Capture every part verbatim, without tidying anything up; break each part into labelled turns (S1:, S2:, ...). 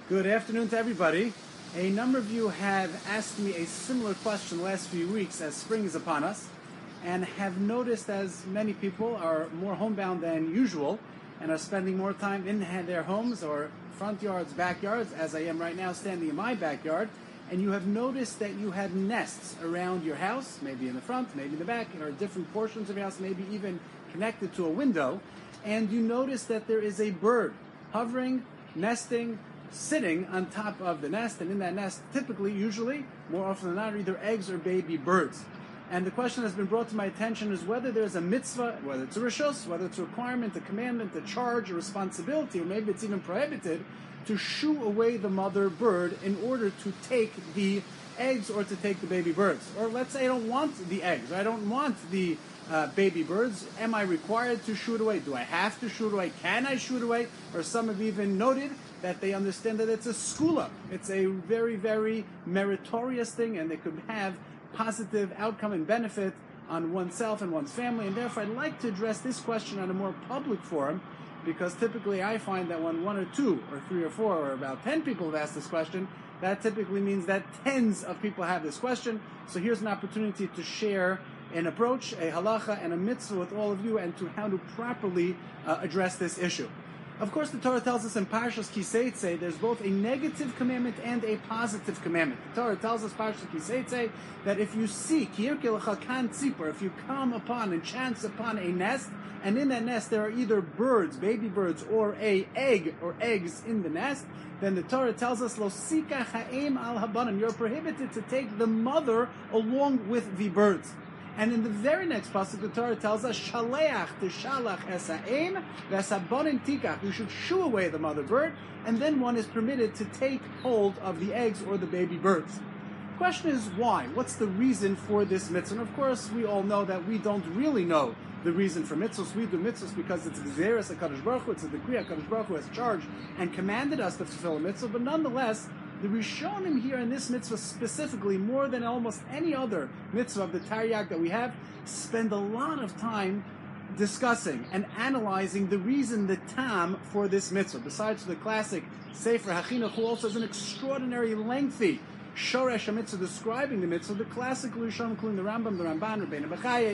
S1: Good afternoon to everybody. A number of you have asked me a similar question the last few weeks as spring is upon us, and have noticed as many people are more homebound than usual and are spending more time in their homes or front yards, backyards, as I am right now standing in my backyard, and you have noticed that you have nests around your house, maybe in the front, maybe in the back, or different portions of your house, maybe even connected to a window, and you notice that there is a bird hovering, nesting, sitting on top of the nest, and in that nest, typically, usually, more often than not, are either eggs or baby birds. And the question that's been brought to my attention is whether there's a mitzvah, whether it's a rishus, whether it's a requirement, a commandment, a charge, a responsibility, or maybe it's even prohibited, to shoo away the mother bird in order to take the eggs or to take the baby birds. Or let's say I don't want the eggs, or I don't want the uh, baby birds. Am I required to shoo it away? Do I have to shoo it away? Can I shoo it away? Or some have even noted that they understand that it's a skula. It's a very, very meritorious thing, and they could have positive outcome and benefit on oneself and one's family. And therefore, I'd like to address this question on a more public forum, because typically I find that when one or two or three or four or about ten people have asked this question, that typically means that tens of people have this question. So here's an opportunity to share an approach, a halacha, and a mitzvah with all of you, and to how to properly uh, address this issue. Of course, the Torah tells us in Parshas Kiseitze, there's both a negative commandment and a positive commandment. The Torah tells us, Parshas Kiseitze, that if you see, if you come upon and chance upon a nest, and in that nest there are either birds, baby birds, or a egg, or eggs in the nest, then the Torah tells us, Lo sika ha'em al habanim, you're prohibited to take the mother along with the birds. And in the very next pasuk, the Torah tells us, Shaleach tishalach es ha'em v'esabonim tikach. You should shoo away the mother bird, and then one is permitted to take hold of the eggs or the baby birds. The question is why? What's the reason for this mitzvah? And of course, we all know that we don't really know the reason for mitzvahs. We do mitzvahs because it's Gzeres HaKadosh Baruch Hu, it's a decree HaKadosh Baruch Hu has charged and commanded us to fulfill a mitzvah, but nonetheless, the Rishonim here in this mitzvah specifically, more than almost any other mitzvah of the Taryag that we have, spend a lot of time discussing and analyzing the reason, the tam for this mitzvah. Besides the classic Sefer HaChinuch, who also has an extraordinary lengthy Shoresh mitzvah describing the mitzvah, the classic Rishonim, including the Rambam, the Ramban, Rabbeinu Bechaya,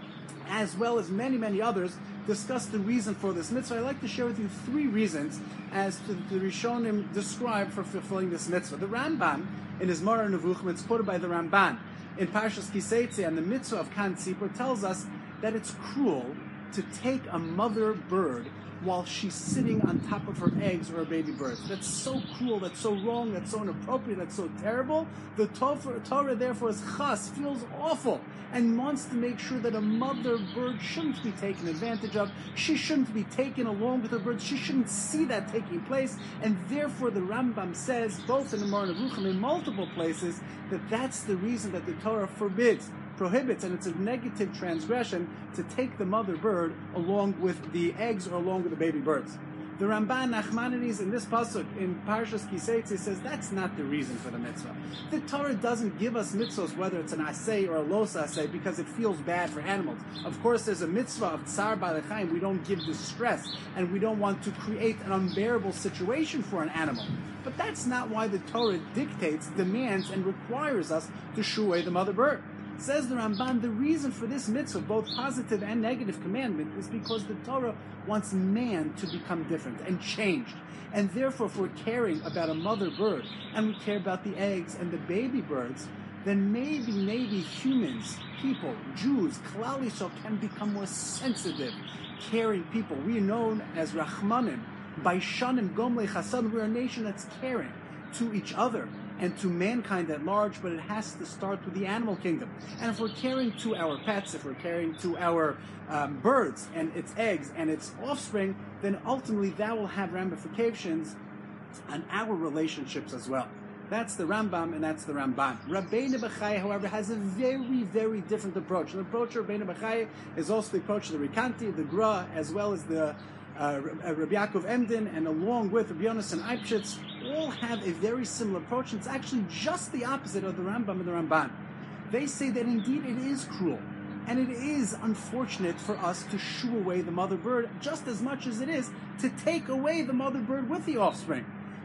S1: as well as many, many others, discuss the reason for this mitzvah. I'd like to share with you three reasons as to the Rishonim described for fulfilling this mitzvah. The Rambam, in his Moreh Nevuchim, it's quoted by the Ramban in Parshas Kiseitze, and the mitzvah of Kan Tzipor tells us that it's cruel to take a mother bird while she's sitting on top of her eggs or her baby birds. That's so cruel, that's so wrong, that's so inappropriate, that's so terrible. The Torah, therefore, is chas, feels awful, and wants to make sure that a mother bird shouldn't be taken advantage of. She shouldn't be taken along with her birds. She shouldn't see that taking place. And therefore, the Rambam says, both in the Moreh Nevuchim, in multiple places, that that's the reason that the Torah forbids, prohibits, and it's a negative transgression to take the mother bird along with the eggs or along with the baby birds. The Ramban Nachmanides in this pasuk in Parshas Kiseitze says that's not the reason for the mitzvah. The Torah doesn't give us mitzvahs whether it's an asay or a los asay because it feels bad for animals. Of course, there's a mitzvah of tsar b'alei. We don't give distress, and we don't want to create an unbearable situation for an animal. But that's not why the Torah dictates, demands, and requires us to shoo away the mother bird. Says the Ramban, the reason for this mitzvah, both positive and negative commandment, is because the Torah wants man to become different and changed. And therefore, if we're caring about a mother bird, and we care about the eggs and the baby birds, then maybe, maybe humans, people, Jews, Klal Yisrael, can become more sensitive, caring people. We are known as Rachmanim, Baishanim, Gomlei Chasad. We're a nation that's caring to each other and to mankind at large, but it has to start with the animal kingdom. And if we're caring to our pets, if we're caring to our um, birds and its eggs and its offspring, then ultimately that will have ramifications on our relationships as well. That's the Rambam and that's the Ramban. Rabbeinu Bechaya, however, has a very, very different approach. The approach of Rabbeinu Bechaya is also the approach of the Rikanti, the Gra, as well as the Uh, Rabbi Yaakov Emden, and along with Rabbi Yonasan Eibschitz, all have a very similar approach. It's actually just the opposite of the Rambam and the Ramban. They say that indeed it is cruel, and it is unfortunate for us to shoo away the mother bird just as much as it is to take away the mother bird with the offspring.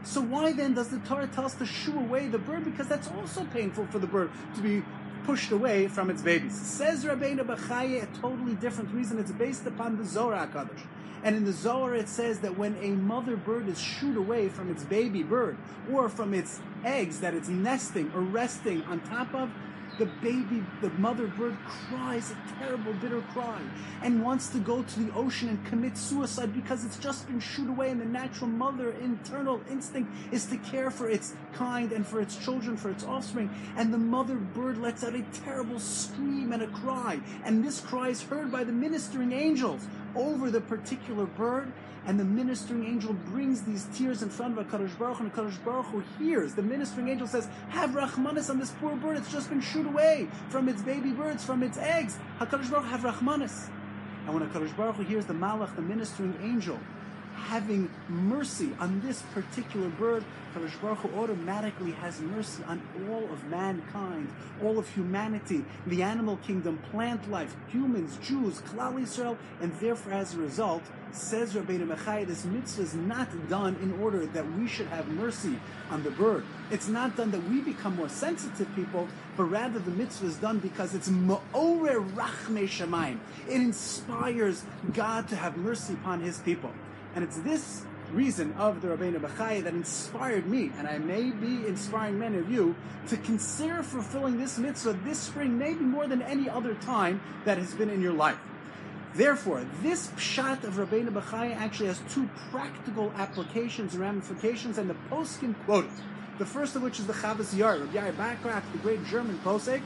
S1: So why then does the Torah tell us to shoo away the bird? Because that's also painful for the bird to be pushed away from its babies. Says Rabbeinu Bachaya, a totally different reason. It's based upon the Zohar HaKadosh. And in the Zohar it says that when a mother bird is shooed away from its baby bird, or from its eggs that it's nesting or resting on top of, the baby, the mother bird cries a terrible, bitter cry and wants to go to the ocean and commit suicide because it's just been shooed away, and the natural mother internal instinct is to care for its kind and for its children, for its offspring. And the mother bird lets out a terrible scream and a cry, and this cry is heard by the ministering angels over the particular bird. And the ministering angel brings these tears in front of HaKadosh Baruch Hu, and HaKadosh Baruch Hu hears. The ministering angel says, have Rachmanis on this poor bird. It's just been shooed away from its baby birds, from its eggs. HaKadosh Baruch Hu, have Rachmanis. And when HaKadosh Baruch Hu hears the Malach, the ministering angel, having mercy on this particular bird, HaKadosh Baruch Hu automatically has mercy on all of mankind, all of humanity, the animal kingdom, plant life, humans, Jews, Klal Yisrael, and therefore as a result, says Rabbeinu Bachaya, this mitzvah is not done in order that we should have mercy on the bird. It's not done that we become more sensitive people, but rather the mitzvah is done because it's Ma'oreh Rachmei Shamayim. It inspires God to have mercy upon His people. And it's this reason of the Rabbeinu Bachaya that inspired me, and I may be inspiring many of you, to consider fulfilling this mitzvah this spring, maybe more than any other time that has been in your life. Therefore, this pshat of Rabbeinu Bachaya actually has two practical applications and ramifications, and the poskim quote it. The first of which is the Chavos Yair. Rabbi Yair Bachrach, the great German posek,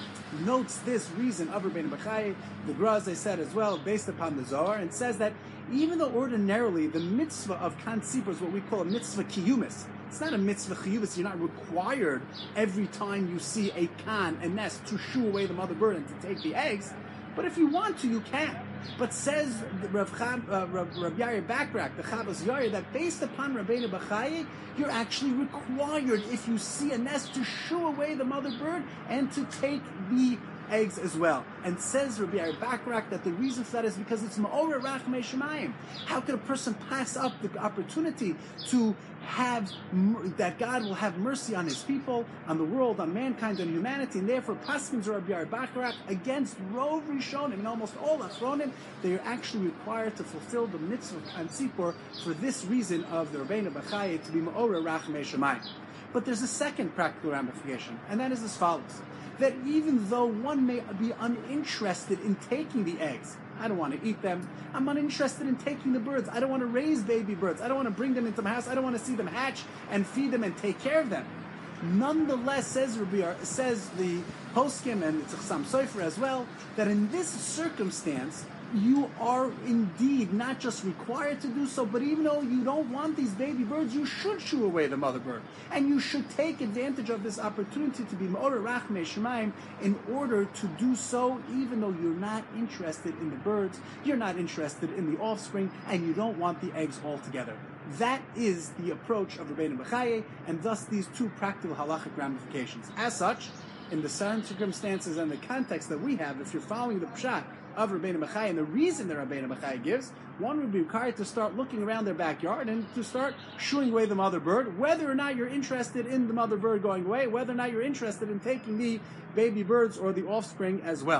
S1: notes this reason of Rabbeinu Bachaya, the Gra, as I said as well, based upon the Zohar, and says that even though ordinarily the mitzvah of Kan Tzipor is what we call a mitzvah kiyumis, it's not a mitzvah chiyumis, you're not required every time you see a kan, a nest, to shoo away the mother bird and to take the eggs, but if you want to, you can. But says Rav, Chab, uh, Rav, Rav Yair Bachrach, the Chavos Yair, that based upon Rabbeinu Bachaya, you're actually required, if you see a nest, to shoo away the mother bird and to take the eggs as well. And says Rabbi Yair Bachrach that the reason for that is because it's Ma'oreh Rachmei Shamayim. How could a person pass up the opportunity to have, that God will have mercy on His people, on the world, on mankind, on humanity, and therefore Paskins Rabbi Yair Bachrach against Rov Rishonim and almost all Achronim, they are actually required to fulfill the mitzvah of Kan Tzipor for this reason of the Rabbeinu Bachaya to be Ma'oreh Rachmei Shamayim. But there's a second practical ramification, and that is as follows: that even though one may be uninterested in taking the eggs, I don't want to eat them, I'm uninterested in taking the birds, I don't want to raise baby birds, I don't want to bring them into my house, I don't want to see them hatch and feed them and take care of them. Nonetheless, says Rabbi, says the Poskim and it's Chassam Sofer as well, that in this circumstance, you are indeed not just required to do so, but even though you don't want these baby birds, you should shoo away the mother bird. And you should take advantage of this opportunity to be Ma'oreh Rachmei Shamayim in order to do so, even though you're not interested in the birds, you're not interested in the offspring, and you don't want the eggs altogether. That is the approach of Rabbeinu Bachaya, and thus these two practical halachic ramifications. As such, in the certain circumstances and the context that we have, if you're following the pshat of Rabbeinu Bachaya and the reason that Rabbeinu Bachaya gives, one would be required to start looking around their backyard and to start shooing away the mother bird, whether or not you're interested in the mother bird going away, whether or not you're interested in taking the baby birds or the offspring as well.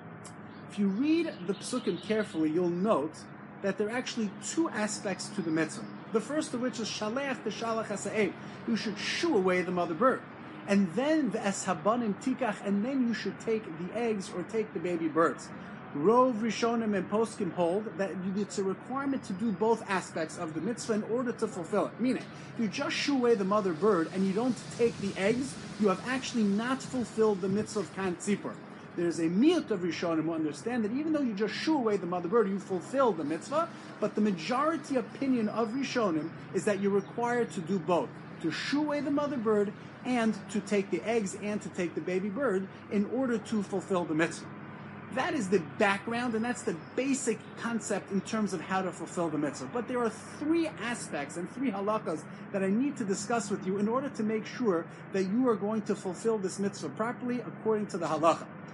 S1: If you read the psukim carefully, you'll note that there are actually two aspects to the mitzvah. The first of which is shalech the shalach hasa'ev. You should shoo away the mother bird. And then the eshabanim tikach, and then you should take the eggs or take the baby birds. Rov Rishonim and Poskim hold that it's a requirement to do both aspects of the mitzvah in order to fulfill it. Meaning, if you just shoo away the mother bird and you don't take the eggs, you have actually not fulfilled the mitzvah of Kan Tzipor. There's a miyut of Rishonim who understand that even though you just shoo away the mother bird, you fulfill the mitzvah, but the majority opinion of Rishonim is that you're required to do both, to shoo away the mother bird and to take the eggs and to take the baby bird in order to fulfill the mitzvah. That is the background, and that's the basic concept in terms of how to fulfill the mitzvah. But there are three aspects and three halakas that I need to discuss with you in order to make sure that you are going to fulfill this mitzvah properly according to the halakha.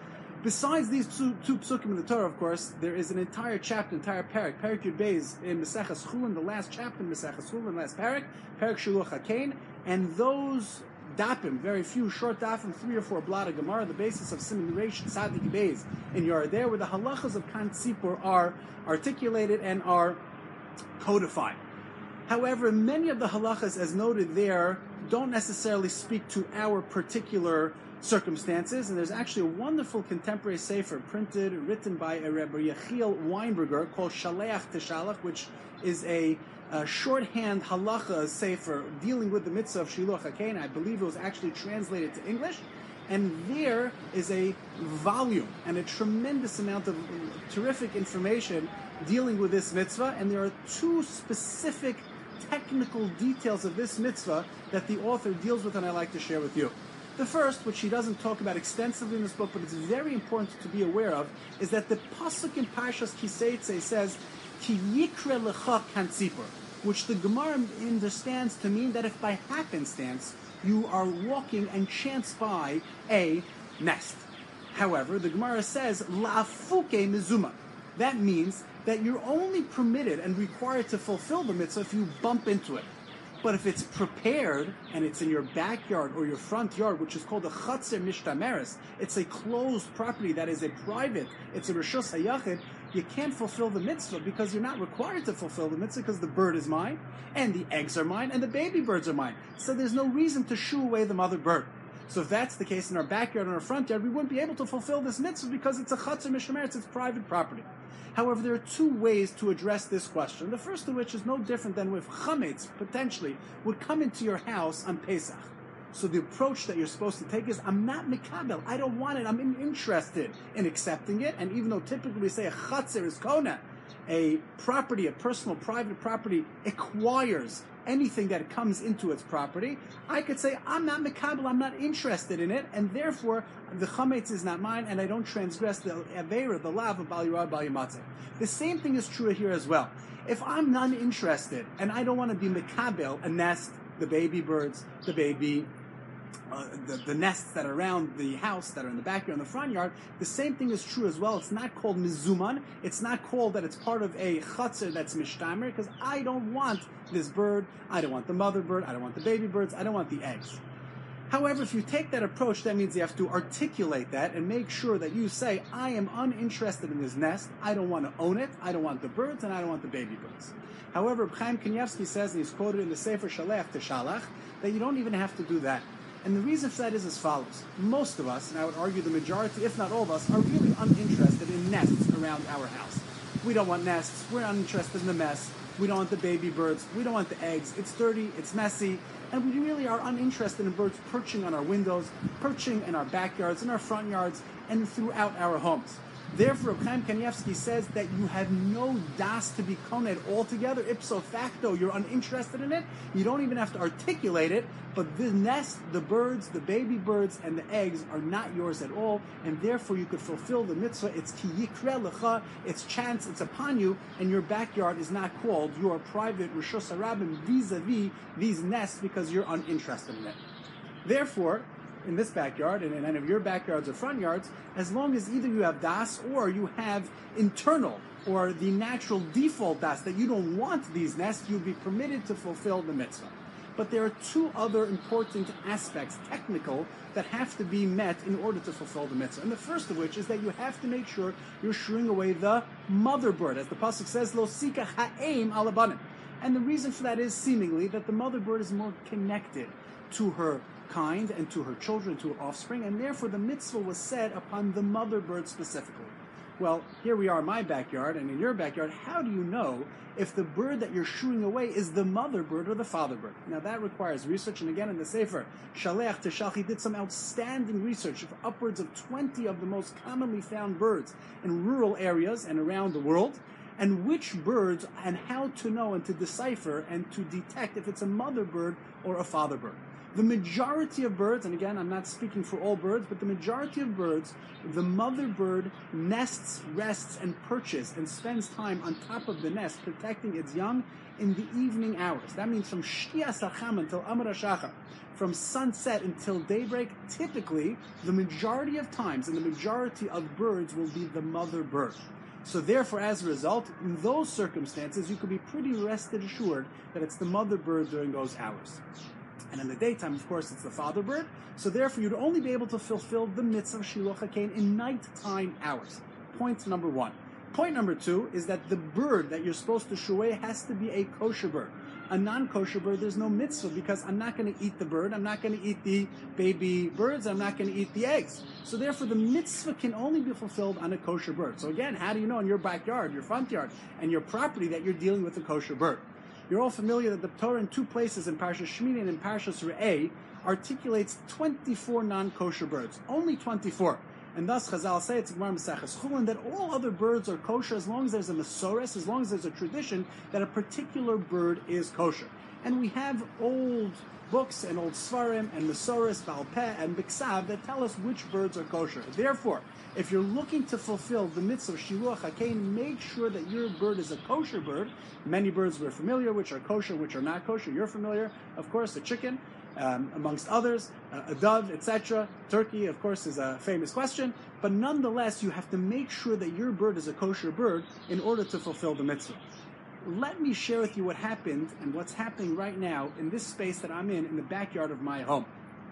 S1: Besides these two, two psukim in the Torah, of course, there is an entire chapter, entire parak, parak Yud Beis in Maseches Chulin, the last chapter in Maseches Chulin, last parak, parak Shiluach HaKain, and those dapim, very few short dapim, three or four blot of Gemara, the basis of Siman Reish Tzadik Beis in Yoreh De'ah, where the halachas of Kan Tzipor are articulated and are codified. However, many of the halachas, as noted there, don't necessarily speak to our particular circumstances, and there's actually a wonderful contemporary sefer printed, written by a Rebbe Yechiel Weinberger called Shaleach Teshalach, which is a, a shorthand halacha sefer dealing with the mitzvah of Shiluach HaKain. I believe it was actually translated to English, and there is a volume and a tremendous amount of terrific information dealing with this mitzvah, and there are two specific technical details of this mitzvah that the author deals with and I'd like to share with you. The first, which he doesn't talk about extensively in this book, but it's very important to be aware of, is that the pasuk in Parshas Kiseitze says, Ki yikre lecha kan tzipor, which the Gemara understands to mean that if by happenstance you are walking and chance by a nest. However, the Gemara says, la'afuke mizuma. That means that you're only permitted and required to fulfill the mitzvah if you bump into it. But if it's prepared and it's in your backyard or your front yard, which is called a chatzer mishtameres, it's a closed property that is a private, it's a reshus hayachid, you can't fulfill the mitzvah because you're not required to fulfill the mitzvah because the bird is mine, and the eggs are mine, and the baby birds are mine. So there's no reason to shoo away the mother bird. So if that's the case in our backyard and our front yard, we wouldn't be able to fulfill this mitzvah because it's a chatzer mishtameres, it's private property. However, there are two ways to address this question. The first of which is no different than if chametz, potentially, would come into your house on Pesach. So the approach that you're supposed to take is, I'm not mikabel, I don't want it, I'm interested in accepting it, and even though typically we say a chatzer is kona, a property, a personal private property, acquires anything that comes into its property, I could say, I'm not mikabel, I'm not interested in it, and therefore the chametz is not mine, and I don't transgress the aveira, the lav of bal yirad bal yamatzeh. The same thing is true here as well. If I'm not interested, and I don't want to be mikabel, a nest, the baby birds, the baby Uh, the, the nests that are around the house, that are in the backyard, in the front yard, the same thing is true as well. It's not called mizuman. It's not called that it's part of a chatzer that's mishtamer, because I don't want this bird, I don't want the mother bird, I don't want the baby birds, I don't want the eggs. However, if you take that approach, that means you have to articulate that and make sure that you say, I am uninterested in this nest, I don't want to own it, I don't want the birds, and I don't want the baby birds. However, Chaim Kanievsky says, and he's quoted in the Sefer Shaleach Teshalach, that you don't even have to do that. And the reason for that is as follows. Most of us, and I would argue the majority, if not all of us, are really uninterested in nests around our house. We don't want nests. We're uninterested in the mess. We don't want the baby birds. We don't want the eggs. It's dirty. It's messy. And we really are uninterested in birds perching on our windows, perching in our backyards, in our front yards, and throughout our homes. Therefore, Chaim Kanievsky says that you have no das to be koned altogether. Ipso facto, you're uninterested in it. You don't even have to articulate it. But the nest, the birds, the baby birds, and the eggs are not yours at all. And therefore, you could fulfill the mitzvah. It's ki yikre lecha. It's chance. It's upon you. And your backyard is not called your private reshus harabim vis-a-vis these nests because you're uninterested in it. Therefore, in this backyard and in any of your backyards or front yards, as long as either you have das or you have internal or the natural default das that you don't want these nests, you'll be permitted to fulfill the mitzvah. But there are two other important aspects, technical, that have to be met in order to fulfill the mitzvah. And the first of which is that you have to make sure you're shooing away the mother bird. As the pasuk says, Lo sika ha'eim alabanim. And the reason for that is seemingly that the mother bird is more connected to her kind and to her children, to her offspring, and therefore the mitzvah was said upon the mother bird specifically. Well, here we are in my backyard, and in your backyard, how do you know if the bird that you're shooing away is the mother bird or the father bird? Now that requires research, and again in the Sefer, Shaleach Teshalach, he did some outstanding research of upwards of twenty of the most commonly found birds in rural areas and around the world, and which birds and how to know and to decipher and to detect if it's a mother bird or a father bird. The majority of birds, and again, I'm not speaking for all birds, but the majority of birds, the mother bird nests, rests, and perches and spends time on top of the nest protecting its young in the evening hours. That means from Shkias HaCham until Amar HaShachar, from sunset until daybreak. Typically, the majority of times and the majority of birds will be the mother bird. So therefore, as a result, in those circumstances, you could be pretty rested assured that it's the mother bird during those hours. And in the daytime, of course, it's the father bird. So therefore, you'd only be able to fulfill the mitzvah of Shiluach HaKein in nighttime hours. Point number one. Point number two is that the bird that you're supposed to shuay has to be a kosher bird. A non-kosher bird, there's no mitzvah because I'm not going to eat the bird, I'm not going to eat the baby birds, I'm not going to eat the eggs. So therefore, the mitzvah can only be fulfilled on a kosher bird. So again, how do you know in your backyard, your front yard, and your property that you're dealing with a kosher bird? You're all familiar that the Torah in two places, in Parshas Shmini and in Parshas Re'eh, articulates twenty-four non-kosher birds. Only twenty-four. And thus Chazal say, it's Gemara Maseches Chulin, that all other birds are kosher as long as there's a Masorah, as long as there's a tradition that a particular bird is kosher. And we have old books and old Svarim and Masorahs, Baal Peh and Biksav that tell us which birds are kosher. Therefore, if you're looking to fulfill the mitzvah of Shiluach HaKein, make sure that your bird is a kosher bird. Many birds we're familiar, which are kosher, which are not kosher. You're familiar, of course, a chicken, um, amongst others, uh, a dove, et cetera. Turkey, of course, is a famous question. But nonetheless, you have to make sure that your bird is a kosher bird in order to fulfill the mitzvah. Let me share with you what happened and what's happening right now in this space that I'm in, in the backyard of my home.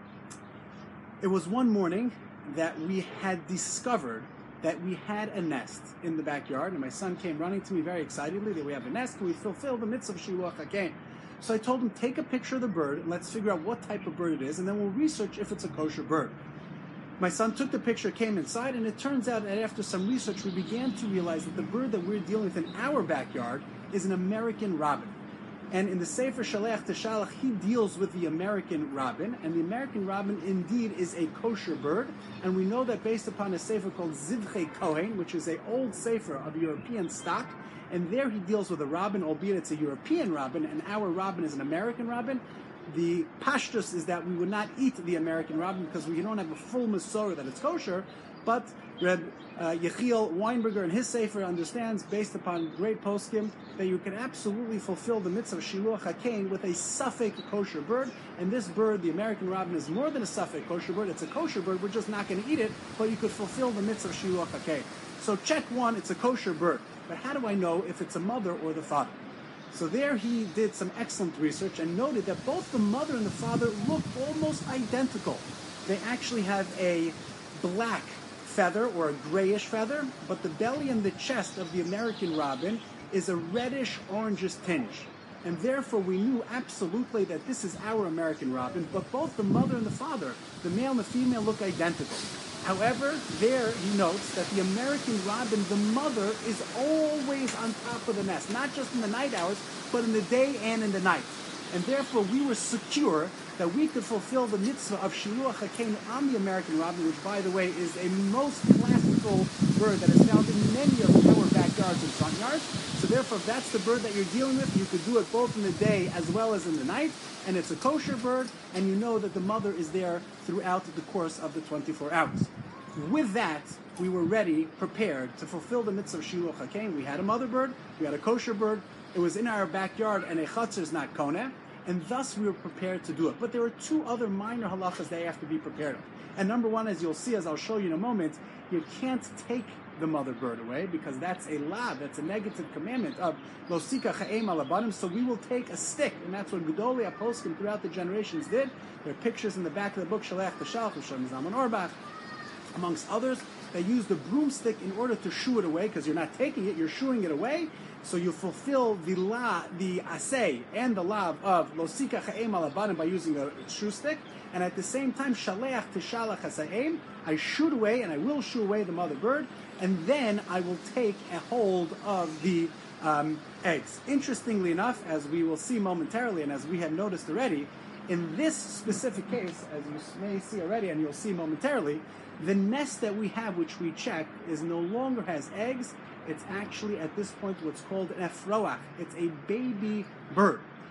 S1: It was one morning that we had discovered that we had a nest in the backyard, and my son came running to me very excitedly that we have a nest, and we fulfill the mitzvah of Shiluach HaKein. So I told him, take a picture of the bird, and let's figure out what type of bird it is, and then we'll research if it's a kosher bird. My son took the picture, came inside, and it turns out that after some research, we began to realize that the bird that we're dealing with in our backyard is an American robin. And in the Sefer Shaleach Teshalach, he deals with the American robin, and the American robin indeed is a kosher bird, and we know that based upon a Sefer called Zivchei Kohen, which is an old Sefer of European stock, and there he deals with a robin, albeit it's a European robin, and our robin is an American robin. The pashtus is that we would not eat the American robin because we don't have a full Masorah that it's kosher, but Reb uh, Yechiel Weinberger in his Sefer understands, based upon great poskim, that you can absolutely fulfill the mitzvah of Shiluach HaKein with a Safek kosher bird, and this bird, the American robin, is more than a Safek kosher bird. It's a kosher bird. We're just not going to eat it, but you could fulfill the mitzvah of Shiluach HaKein. So check one, it's a kosher bird. But how do I know if it's a mother or the father? So there he did some excellent research and noted that both the mother and the father look almost identical. They actually have a black feather or a grayish feather, but the belly and the chest of the American robin is a reddish orangish tinge. And therefore we knew absolutely that this is our American robin, but both the mother and the father, the male and the female, look identical. However, there he notes that the American robin, the mother, is always on top of the nest, not just in the night hours, but in the day and in the night. And therefore we were secure that we could fulfill the mitzvah of Shiluach HaKein on the American robin, which, by the way, is a most classical bird that is found in many of our backyards and front yards. So therefore, if that's the bird that you're dealing with, you could do it both in the day as well as in the night, and it's a kosher bird, and you know that the mother is there throughout the course of the twenty-four hours. With that, we were ready, prepared to fulfill the mitzvah of Shiluach HaKein. We had a mother bird, we had a kosher bird, it was in our backyard, and a chatzar is not koneh, and thus we were prepared to do it. But there are two other minor halachas they have to be prepared of. And number one, as you'll see, as I'll show you in a moment, you can't take the mother bird away because that's a lav, that's a negative commandment of losika cha'em alabanim. So we will take a stick, and that's what Gedolei HaPoskim throughout the generations did. There are pictures in the back of the book Shalech Teshalach of Shalom Zalman Auerbach, amongst others. They use the broomstick in order to shoo it away, because you're not taking it, you're shooing it away. So you fulfill the la, the asay and the lav of losika cha'em alabanim by using a shoe stick, and at the same time shaleach tishalach hasa'em, I shoot away, and I will shoo away the mother bird, and then I will take a hold of the um, eggs. Interestingly enough, as we will see momentarily, and as we have noticed already, in this specific case, as you may see already, and you'll see momentarily, the nest that we have, which we checked, is no longer has eggs. It's actually, at this point, what's called an efroach. It's a baby bird.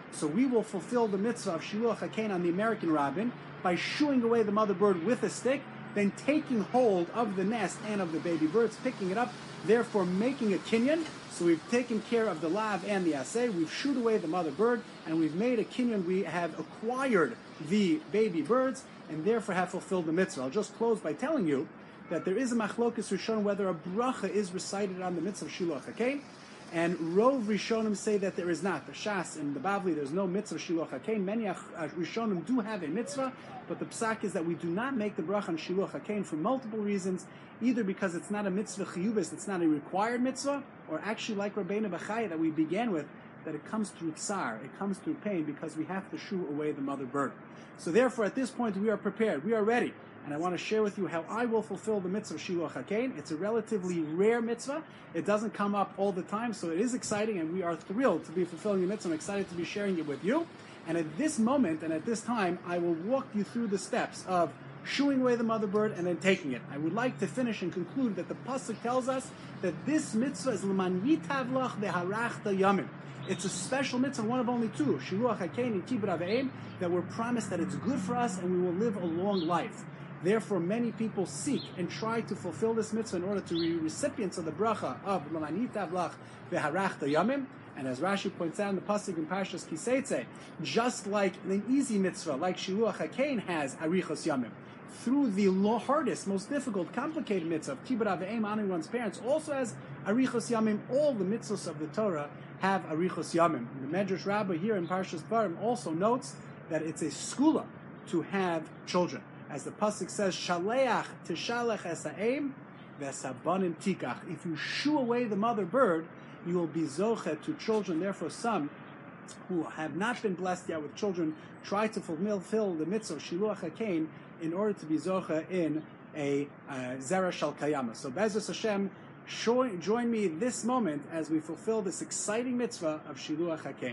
S1: So we will fulfill the mitzvah of Shiluach HaKain on the American robin by shooing away the mother bird with a stick, then taking hold of the nest and of the baby birds, picking it up, therefore making a kinyan. So we've taken care of the lav and the aseh, we've shooed away the mother bird, and we've made a kinyan. We have acquired the baby birds, and therefore have fulfilled the mitzvah. I'll just close by telling you that there is a machlokas rishonim whether a bracha is recited on the mitzvah of Shiluach HaKain, and Rov Rishonim say that there is not. The Shas and the Bavli, there's no mitzvah Shiluach HaKain. Many uh, Rishonim do have a mitzvah, but the psak is that we do not make the bracha on Shiluach HaKain for multiple reasons, either because it's not a mitzvah chiyuvis, it's not a required mitzvah, or actually like Rabbeinu Bachai that we began with, that it comes through tsar, it comes through pain, because we have to shoo away the mother bird. So therefore, at this point, we are prepared, we are ready. And I want to share with you how I will fulfill the mitzvah of Shiluach HaKain. It's a relatively rare mitzvah. It doesn't come up all the time, so it is exciting, and we are thrilled to be fulfilling the mitzvah. I'm excited to be sharing it with you. And at this moment, and at this time, I will walk you through the steps of shooing away the mother bird and then taking it. I would like to finish and conclude that the pasuk tells us that this mitzvah is l'man yitav lach v'harachta yamim. It's a special mitzvah, one of only two, Shiluach HaKain and Kibbud Avim, that we're promised that it's good for us and we will live a long life. Therefore, many people seek and try to fulfill this mitzvah in order to be recipients of the bracha of l'man yitav lach v'harachta yamim. And as Rashi points out in the pasuk in Parshas Kiseitze, just like an easy mitzvah, like Shiluach HaKain has arichos yamim, through the law, hardest, most difficult, complicated mitzvah of Kibbud Avim, honoring one's parents, also has arichos yamim. All the mitzvahs of the Torah have arichos yamim. The Medrash Rabbah here in Parshas Dvarim also notes that it's a skula to have children. As the pasuk says, Shaleach tishalech es ha'em v'esabanim tikach. If you shoo away the mother bird, you will be zochet to children. Therefore, some who have not been blessed yet with children try to fulfill the mitzvah of Shiluach HaKain in order to be zocha in a uh, zera shal kayama. So, Be'ezus Hashem, join, join me this moment as we fulfill this exciting mitzvah of Shiluach HaKain.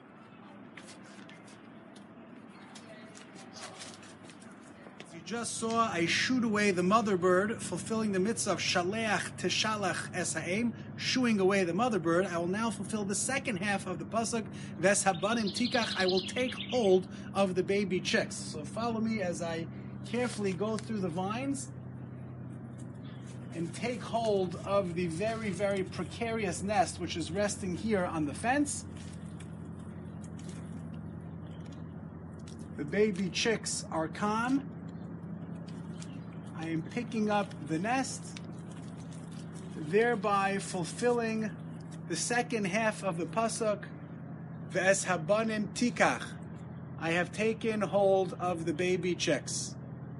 S1: Just saw I shoot away the mother bird, fulfilling the mitzvah of shaleach tishalach es ha'em, shooing away the mother bird. I will now fulfill the second half of the pasuk, ves habanim tikach. I will take hold of the baby chicks. So follow me as I carefully go through the vines and take hold of the very, very precarious nest which is resting here on the fence. The baby chicks are calm. I am picking up the nest, thereby fulfilling the second half of the pasuk, Ve'es habanim tikach. I have taken hold of the baby chicks.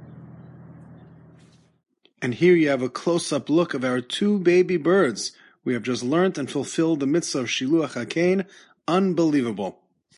S1: And here you have a close-up look of our two baby birds. We have just learnt and fulfilled the mitzvah of Shiluach HaKain. Unbelievable.